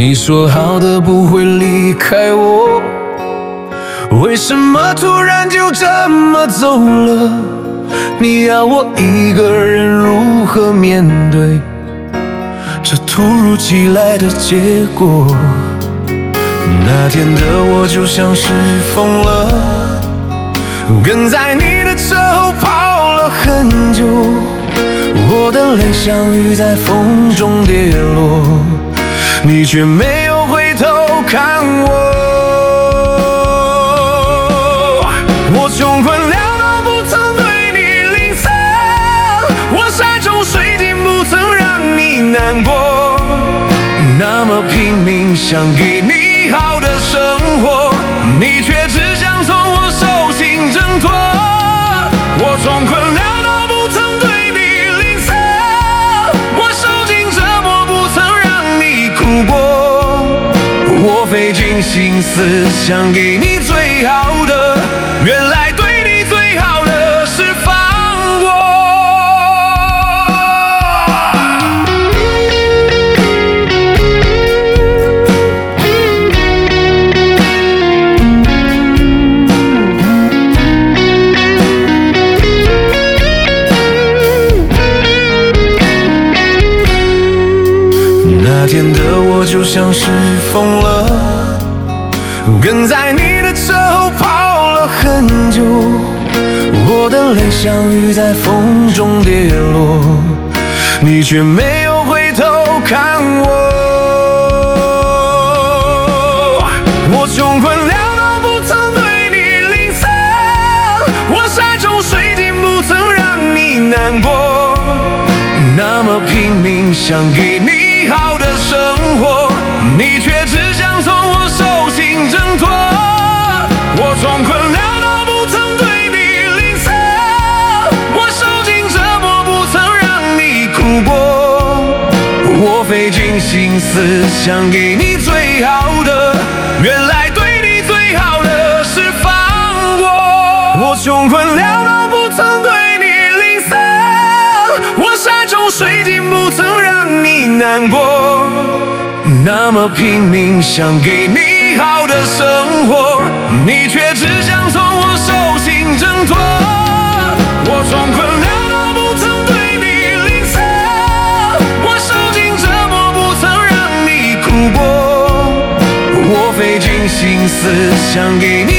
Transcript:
你说好的不会离开我，为什么突然就这么走了？你要我一个人如何面对这突如其来的结果？那天的我就像是疯了，跟在你的车后跑了很久，我的泪像雨在风中跌落，你却没有回头看我。我穷困潦倒不曾对你吝啬，我山穷水尽不曾让你难过，那么拼命想给你好的生活，你却只想从我手心挣脱。我穷困潦倒不曾对你吝啬，我受尽折磨不曾让你哭过，我费尽心思想给你最好的，原来对你最好的是放过。那天的我就像是疯了，跟在你的车后跑了很久，我的泪像雨在风中跌落，你却没有回头看我。我穷困潦倒不曾对你吝啬，我山穷水尽不曾让你难过，那么拼命想给你好的生活，你却只想从我手心挣脱。我穷困潦倒不曾对你吝啬，我受尽折磨不曾让你哭过，我费尽心思想给你最好的，原来对你最好的是放过。我穷困潦倒不曾对你吝啬，我山穷水尽不曾让你难过，那么拼命想给你好的生活，你却只想从我手心挣脱。我穷困潦倒不曾对你吝啬，我受尽折磨不曾让你哭过，我费尽心思想给你